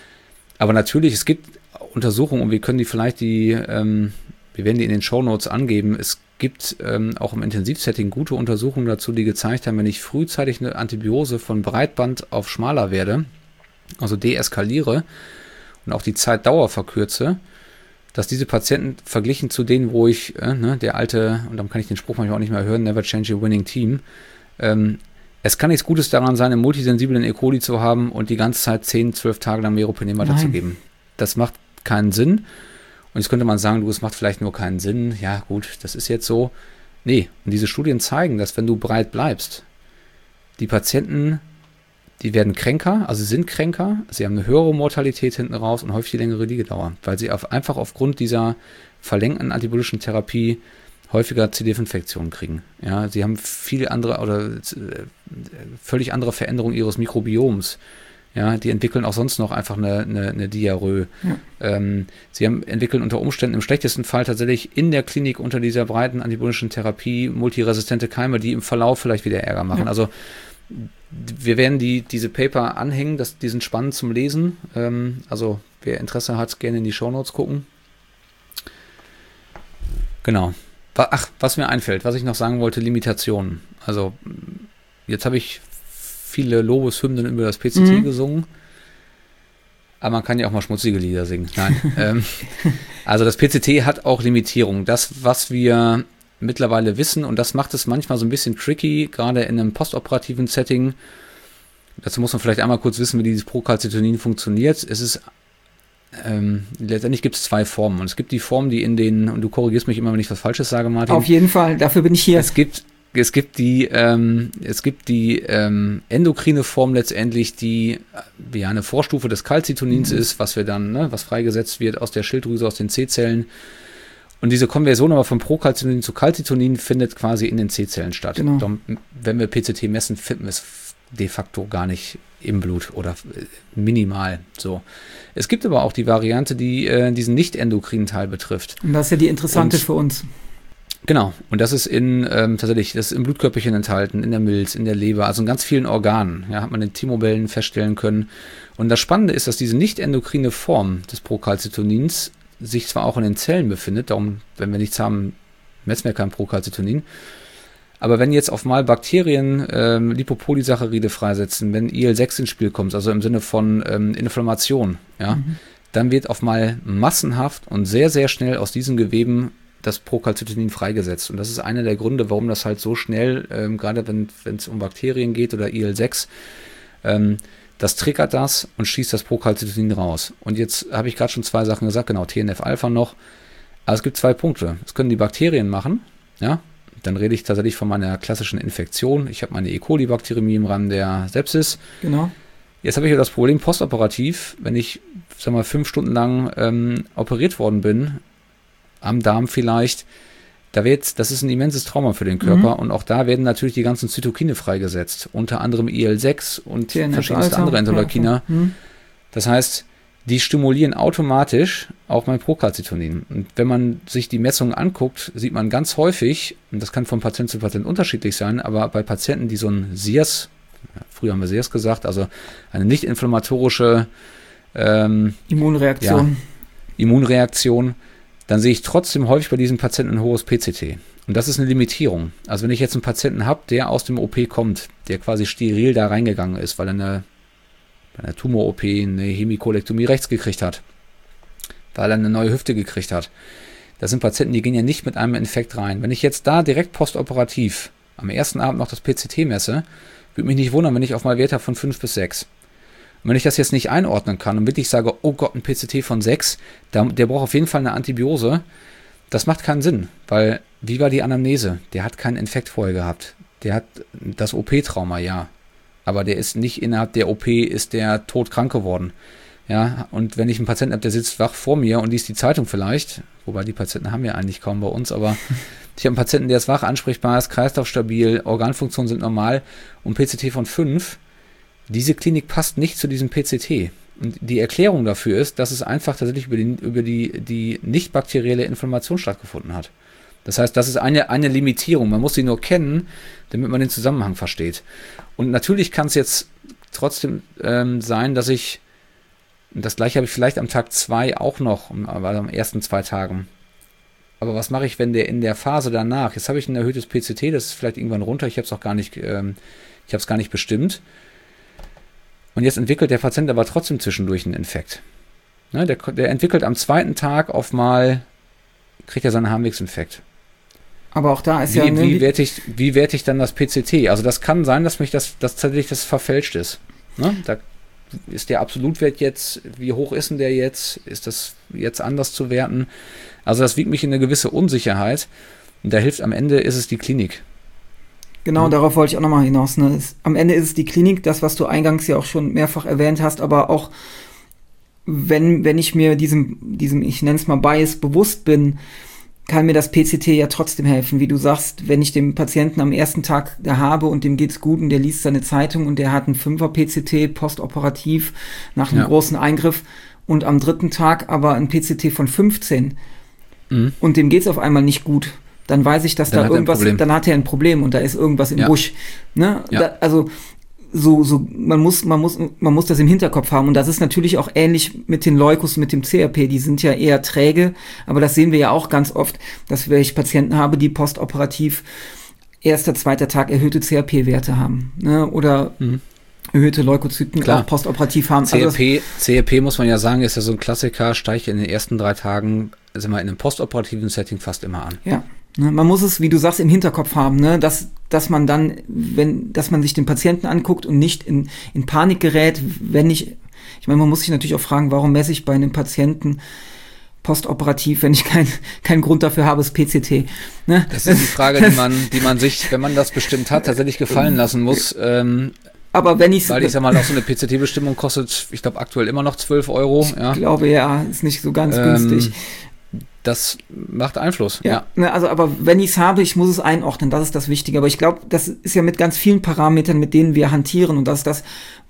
Aber natürlich, es gibt Untersuchungen, und wir können die vielleicht die, ähm, wir werden die in den Shownotes angeben. Es gibt ähm, auch im Intensivsetting gute Untersuchungen dazu, die gezeigt haben, wenn ich frühzeitig eine Antibiose von Breitband auf schmaler werde, also deeskaliere und auch die Zeitdauer verkürze, dass diese Patienten verglichen zu denen, wo ich, äh, ne, der alte, und dann kann ich den Spruch manchmal auch nicht mehr hören, never change a winning team, ähm, es kann nichts Gutes daran sein, einen multisensiblen E. coli zu haben und die ganze Zeit zehn, zwölf Tage lang Meropenem weiterzugeben. Das macht keinen Sinn. Und jetzt könnte man sagen, du, es macht vielleicht nur keinen Sinn. Ja gut, das ist jetzt so. Nee, und diese Studien zeigen, dass wenn du breit bleibst, die Patienten die werden kränker, also sie sind kränker, sie haben eine höhere Mortalität hinten raus und häufig die längere Liegedauer, weil sie auf, einfach aufgrund dieser verlängten antibiotischen Therapie häufiger C D F-Infektionen kriegen. Ja, sie haben viel andere oder äh, völlig andere Veränderungen ihres Mikrobioms. Ja, die entwickeln auch sonst noch einfach eine, eine, eine Diarrhoe. Ja. Ähm, sie haben, entwickeln unter Umständen im schlechtesten Fall tatsächlich in der Klinik unter dieser breiten antibiotischen Therapie multiresistente Keime, die im Verlauf vielleicht wieder Ärger machen. Ja. Also wir werden die, diese Paper anhängen, das, die sind spannend zum Lesen. Ähm, also wer Interesse hat, gerne in die Shownotes gucken. Genau. Ach, was mir einfällt, was ich noch sagen wollte, Limitationen. Also jetzt habe ich viele Lobeshymnen über das P C T mhm. gesungen, aber man kann ja auch mal schmutzige Lieder singen. Nein. ähm, also das P C T hat auch Limitierungen. Das, was wir mittlerweile wissen, und das macht es manchmal so ein bisschen tricky, gerade in einem postoperativen Setting. Dazu muss man vielleicht einmal kurz wissen, wie dieses Procalcitonin funktioniert. Es ist Ähm, letztendlich gibt es zwei Formen. Und es gibt die Form, die in den, und du korrigierst mich immer, wenn ich was Falsches sage, Martin. Auf jeden Fall, dafür bin ich hier. Es gibt, es gibt die, ähm, es gibt die ähm, endokrine Form letztendlich, die äh, ja eine Vorstufe des Calcitonins mhm. ist, was wir dann, ne, was freigesetzt wird aus der Schilddrüse, aus den C-Zellen. Und diese Konversion aber von Procalcitonin zu Calcitonin findet quasi in den C-Zellen statt. Genau. Darum, wenn wir P C T messen, finden wir es de facto gar nicht im Blut oder minimal so. Es gibt aber auch die Variante, die äh, diesen nicht-endokrinen Teil betrifft. Und das ist ja die interessante und, für uns. Genau. Und das ist in, ähm, tatsächlich, das ist im Blutkörperchen enthalten, in der Milz, in der Leber, also in ganz vielen Organen. Ja, hat man in Thymobellen feststellen können. Und das Spannende ist, dass diese nicht-endokrine Form des Procalcitonins sich zwar auch in den Zellen befindet, darum, wenn wir nichts haben, messen wir kein Procalcitonin. Aber wenn jetzt auf mal Bakterien ähm, Lipopolysaccharide freisetzen, wenn I L sechs ins Spiel kommt, also im Sinne von ähm, Inflammation, ja, mhm. dann wird auf mal massenhaft und sehr, sehr schnell aus diesen Geweben das Procalcitonin freigesetzt. Und das ist einer der Gründe, warum das halt so schnell, ähm, gerade wenn es um Bakterien geht oder I L sechs, ähm, das triggert das und schießt das Procalcitonin raus. Und jetzt habe ich gerade schon zwei Sachen gesagt, genau, T N F-Alpha noch. Aber es gibt zwei Punkte. Das können die Bakterien machen, ja. Dann rede ich tatsächlich von meiner klassischen Infektion. Ich habe meine E. coli-Bakteriämie im Rahmen der Sepsis. Genau. Jetzt habe ich ja das Problem postoperativ, wenn ich, sag mal, fünf Stunden lang ähm, operiert worden bin, am Darm vielleicht, da wird, das ist ein immenses Trauma für den Körper. Mhm. Und auch da werden natürlich die ganzen Zytokine freigesetzt, unter anderem I L sechs und T N F verschiedenste andere Interleukiner. Ja, mhm. Das heißt, die stimulieren automatisch auch mein Procalcitonin. Und wenn man sich die Messungen anguckt, sieht man ganz häufig, und das kann von Patient zu Patient unterschiedlich sein, aber bei Patienten, die so ein S I A S, früher haben wir S I A S gesagt, also eine nicht inflammatorische ähm, Immunreaktion. Ja, Immunreaktion, dann sehe ich trotzdem häufig bei diesen Patienten ein hohes P C T. Und das ist eine Limitierung. Also wenn ich jetzt einen Patienten habe, der aus dem O P kommt, der quasi steril da reingegangen ist, weil er eine bei einer Tumor-O P eine Hemikolektomie rechts gekriegt hat, weil er eine neue Hüfte gekriegt hat. Das sind Patienten, die gehen ja nicht mit einem Infekt rein. Wenn ich jetzt da direkt postoperativ am ersten Abend noch das P C T messe, würde mich nicht wundern, wenn ich auf mal Wert habe von fünf bis sechs. Und wenn ich das jetzt nicht einordnen kann und wirklich sage, oh Gott, ein P C T von sechs, der, der braucht auf jeden Fall eine Antibiose, das macht keinen Sinn, weil wie war die Anamnese? Der hat keinen Infekt vorher gehabt. Der hat das O P-Trauma, ja. Aber der ist nicht innerhalb der O P, ist der todkrank geworden. Ja, und wenn ich einen Patienten habe, der sitzt wach vor mir und liest die Zeitung vielleicht, wobei die Patienten haben wir eigentlich kaum bei uns, aber ich habe einen Patienten, der ist wach, ansprechbar ist, kreislaufstabil, Organfunktionen sind normal und P C T von fünf, diese Klinik passt nicht zu diesem P C T. Und die Erklärung dafür ist, dass es einfach tatsächlich über die, über die, die nicht bakterielle Inflammation stattgefunden hat. Das heißt, das ist eine, eine Limitierung. Man muss sie nur kennen, damit man den Zusammenhang versteht. Und natürlich kann es jetzt trotzdem ähm, sein, dass ich, das gleiche habe ich vielleicht am Tag zwei auch noch, aber am ersten zwei Tagen. Aber was mache ich, wenn der in der Phase danach, jetzt habe ich ein erhöhtes P C T, das ist vielleicht irgendwann runter, ich habe es auch gar nicht, ähm, ich habe es gar nicht bestimmt. Und jetzt entwickelt der Patient aber trotzdem zwischendurch einen Infekt. Ne, der, der entwickelt am zweiten Tag auf mal, kriegt er seinen Harnwegsinfekt. Aber auch da ist wie, ja... Ne, wie, werte ich, wie werte ich dann das P C T? Also das kann sein, dass mich das, dass tatsächlich das verfälscht ist. Ne? Da ist der Absolutwert jetzt, wie hoch ist denn der jetzt? Ist das jetzt anders zu werten? Also das wiegt mich in eine gewisse Unsicherheit. Und da hilft am Ende, ist es die Klinik. genau, ja. darauf wollte ich auch nochmal hinaus. Ne? Es, am Ende ist es die Klinik, das, was du eingangs ja auch schon mehrfach erwähnt hast, aber auch wenn, wenn ich mir diesem, diesem, ich nenne es mal Bias, bewusst bin, kann mir das P C T ja trotzdem helfen. Wie du sagst, wenn ich den Patienten am ersten Tag da habe und dem geht's gut und der liest seine Zeitung und der hat einen Fünfer P C T postoperativ nach einem ja. großen Eingriff und am dritten Tag aber ein P C T von fünfzehn mhm. und dem geht's auf einmal nicht gut, dann weiß ich, dass dann da irgendwas, dann hat er ein Problem und da ist irgendwas im ja. Busch. Ne? Ja. Da, also so, so, man muss, man muss, man muss das im Hinterkopf haben. Und das ist natürlich auch ähnlich mit den Leukos, mit dem C R P. Die sind ja eher träge. Aber das sehen wir ja auch ganz oft, dass ich Patienten habe, die postoperativ erster, zweiter Tag erhöhte C R P-Werte haben. Ne? Oder mhm. erhöhte Leukozyten Klar. auch postoperativ haben. C R P, also C R P muss man ja sagen, ist ja so ein Klassiker, steigt in den ersten drei Tagen, sind wir in einem postoperativen Setting fast immer an. Ja. Ne, man muss es, wie du sagst, im Hinterkopf haben, ne, dass, dass man dann, wenn, dass man sich den Patienten anguckt und nicht in, in Panik gerät, wenn ich, ich meine, man muss sich natürlich auch fragen, warum messe ich bei einem Patienten postoperativ, wenn ich keinen keinen Grund dafür habe, das P C T. Ne? Das ist die Frage, die man, die man sich, wenn man das bestimmt hat, tatsächlich gefallen lassen muss. Ähm, aber wenn ich Weil ich sag mal, auch so eine P C T-Bestimmung kostet, ich glaube, aktuell immer noch zwölf Euro. Ich ja. glaube, ja, ist nicht so ganz ähm, günstig. Das macht Einfluss, ja. ja. Ne, also, aber wenn ich es habe, ich muss es einordnen, das ist das Wichtige. Aber ich glaube, das ist ja mit ganz vielen Parametern, mit denen wir hantieren und das ist das,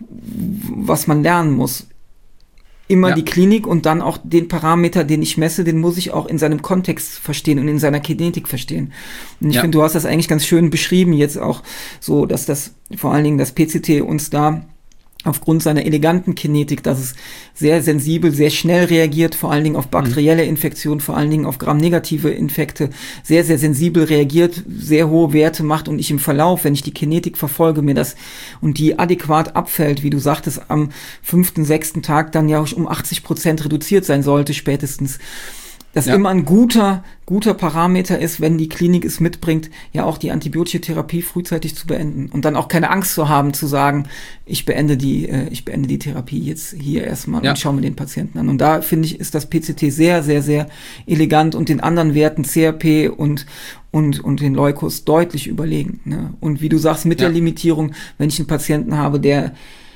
was man lernen muss. Immer ja. die Klinik und dann auch den Parameter, den ich messe, den muss ich auch in seinem Kontext verstehen und in seiner Kinetik verstehen. Und ich ja. finde, du hast das eigentlich ganz schön beschrieben jetzt auch so, dass das vor allen Dingen das P C T uns da aufgrund seiner eleganten Kinetik, dass es sehr sensibel, sehr schnell reagiert, vor allen Dingen auf bakterielle Infektionen, vor allen Dingen auf gramnegative Infekte, sehr, sehr sensibel reagiert, sehr hohe Werte macht und ich im Verlauf, wenn ich die Kinetik verfolge, mir das und die adäquat abfällt, wie du sagtest, am fünften, sechsten Tag dann ja um achtzig Prozent reduziert sein sollte spätestens. Das ja. immer ein guter, guter Parameter ist, wenn die Klinik es mitbringt, ja auch die antibiotische Therapie frühzeitig zu beenden und dann auch keine Angst zu haben, zu sagen, ich beende die, äh, ich beende die Therapie jetzt hier erstmal ja. und schaue mir den Patienten an. Und da finde ich, ist das P C T sehr, sehr, sehr elegant und den anderen Werten C R P und und und den Leukos deutlich überlegen. Ne? Und wie du sagst, mit ja. der Limitierung, wenn ich einen Patienten habe, der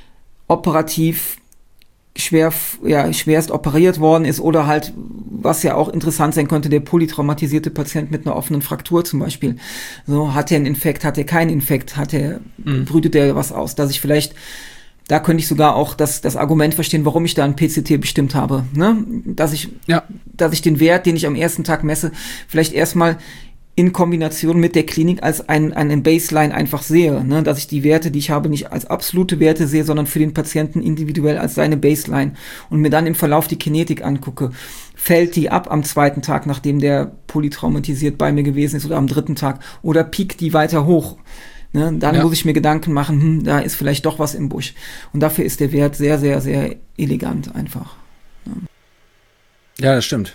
operativ schwer, ja, schwerst operiert worden ist oder halt, was ja auch interessant sein könnte, der polytraumatisierte Patient mit einer offenen Fraktur zum Beispiel. So, hat er einen Infekt, hat er keinen Infekt, hat er, mhm. brütet er was aus, dass ich vielleicht, da könnte ich sogar auch das, das Argument verstehen, warum ich da ein P C T bestimmt habe, ne, dass ich, ja. dass ich den Wert, den ich am ersten Tag messe, vielleicht erstmal in Kombination mit der Klinik als ein, einen Baseline einfach sehe, ne? Dass ich die Werte, die ich habe, nicht als absolute Werte sehe, sondern für den Patienten individuell als seine Baseline und mir dann im Verlauf die Kinetik angucke. Fällt die ab am zweiten Tag, nachdem der polytraumatisiert bei mir gewesen ist oder am dritten Tag oder piekt die weiter hoch? Ne? Dann ja. muss ich mir Gedanken machen, hm, da ist vielleicht doch was im Busch. Und dafür ist der Wert sehr, sehr, sehr elegant einfach. Ne? Ja, das stimmt.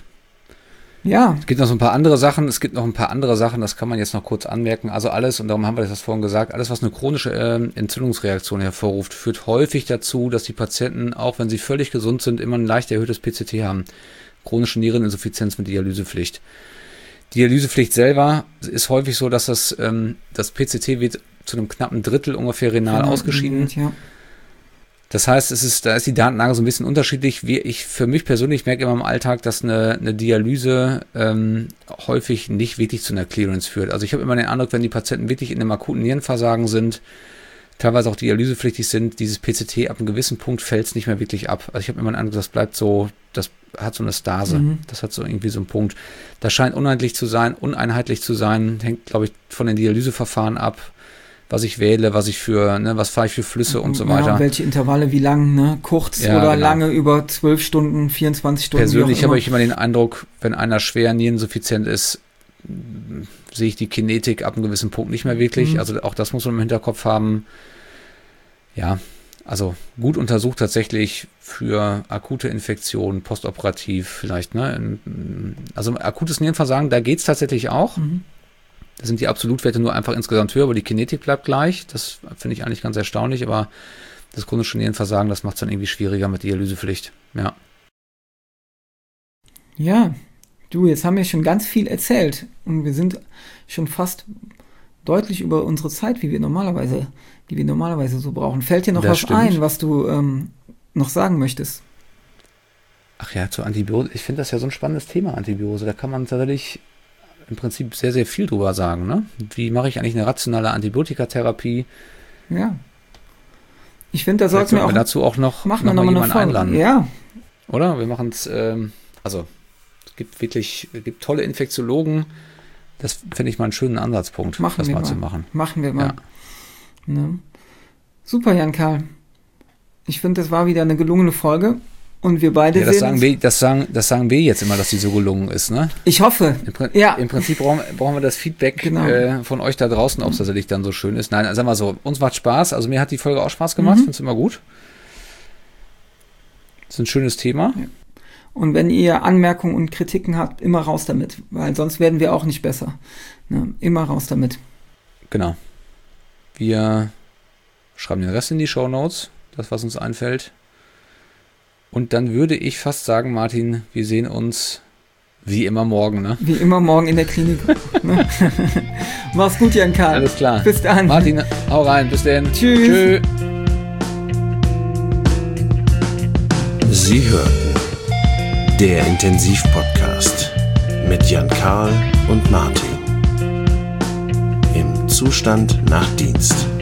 Ja. Es gibt noch so ein paar andere Sachen, es gibt noch ein paar andere Sachen, das kann man jetzt noch kurz anmerken. Also alles, und darum haben wir das vorhin gesagt, alles, was eine chronische äh, Entzündungsreaktion hervorruft, führt häufig dazu, dass die Patienten, auch wenn sie völlig gesund sind, immer ein leicht erhöhtes P C T haben. Chronische Niereninsuffizienz mit Dialysepflicht. Die Dialysepflicht selber ist häufig so, dass das, ähm, das P C T wird zu einem knappen Drittel ungefähr renal ja, ausgeschieden. Ja. Das heißt, es ist, da ist die Datenlage so ein bisschen unterschiedlich. Wie ich für mich persönlich merke immer im Alltag, dass eine, eine Dialyse ähm, häufig nicht wirklich zu einer Clearance führt. Also ich habe immer den Eindruck, wenn die Patienten wirklich in einem akuten Nierenversagen sind, teilweise auch dialysepflichtig sind, dieses P C T ab einem gewissen Punkt fällt es nicht mehr wirklich ab. Also ich habe immer den Eindruck, das bleibt so, das hat so eine Stase. Mhm. Das hat so irgendwie so einen Punkt. Das scheint uneinheitlich zu sein, uneinheitlich zu sein, hängt, glaube ich, von den Dialyseverfahren ab, was ich wähle, was ich für, ne, was fahre ich für Flüsse und so weiter. Ja, welche Intervalle, wie lang, ne? Kurz ja, oder genau. lange, über zwölf Stunden, vierundzwanzig Stunden. Persönlich habe ich immer den Eindruck, wenn einer schwer niereninsuffiziент ist, sehe ich die Kinetik ab einem gewissen Punkt nicht mehr wirklich. Mhm. Also auch das muss man im Hinterkopf haben. Ja, also gut untersucht tatsächlich für akute Infektionen, postoperativ vielleicht, ne? Also akutes Nierenversagen, da geht es tatsächlich auch. Mhm. Da sind die Absolutwerte nur einfach insgesamt höher, aber die Kinetik bleibt gleich. Das finde ich eigentlich ganz erstaunlich, aber das chronische Nierenversagen, das macht es dann irgendwie schwieriger mit Dialysepflicht. Ja. Ja, du, jetzt haben wir schon ganz viel erzählt und wir sind schon fast deutlich über unsere Zeit, wie wir normalerweise, die wir normalerweise so brauchen. Fällt dir noch Das was stimmt. ein, was du ähm, noch sagen möchtest? Ach ja, zur Antibiose. Ich finde das ja so ein spannendes Thema, Antibiose. Da kann man tatsächlich im Prinzip sehr, sehr viel drüber sagen. Ne? Wie mache ich eigentlich eine rationale Antibiotikatherapie? Ja. Ich finde, da Vielleicht sollten wir sollten auch, wir dazu auch noch, machen noch wir mal nochmal eine jemanden Folge. einladen. Ja, Oder? Wir machen es, ähm, also es gibt wirklich, es gibt tolle Infektiologen. Das finde ich mal einen schönen Ansatzpunkt, machen das wir mal, mal. zu machen. Machen wir mal. Ja. Ne? Super, Jan-Karl. Ich finde, das war wieder eine gelungene Folge. Und wir beide Ja, das sehen sagen uns. wir, das sagen, das sagen wir jetzt immer, dass die so gelungen ist, ne? Ich hoffe. Im, Prin- Ja. Im Prinzip brauchen, brauchen wir das Feedback Genau. äh, von euch da draußen, ob es tatsächlich dann so schön ist. Nein, sagen wir so, uns macht Spaß. Also mir hat die Folge auch Spaß gemacht, Mhm. finde es immer gut. Das ist ein schönes Thema. Ja. Und wenn ihr Anmerkungen und Kritiken habt, immer raus damit. Weil sonst werden wir auch nicht besser. Ne? Immer raus damit. Genau. Wir schreiben den Rest in die Shownotes, das, was uns einfällt. Und dann würde ich fast sagen, Martin, wir sehen uns wie immer morgen, ne? Wie immer morgen in der Klinik. Ne? Mach's gut, Jan-Karl. Alles klar. Bis dann. Martin, hau rein. Bis dann. Tschüss. Tschö. Sie hörten der Intensivpodcast mit Jan-Karl und Martin. Im Zustand nach Dienst.